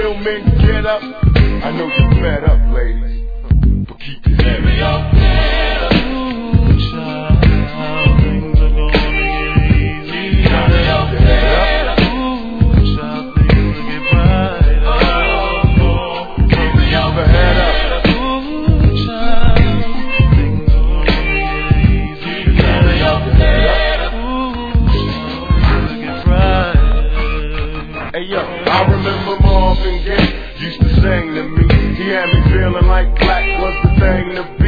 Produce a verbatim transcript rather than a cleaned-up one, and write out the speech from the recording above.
real men get up. I know you're fed up, ladies, but keep your head up. Ooh, child, things are gonna get easy. Keep your head up. Ooh, child, things will get brighter. Oh, keep your head up. Ooh, child, things are gonna get easy. Keep your head up. Ooh, child, things will get brighter. Hey yo, I remember Marvin Gaye used to sing to me. He had me feeling like black was the thing to be.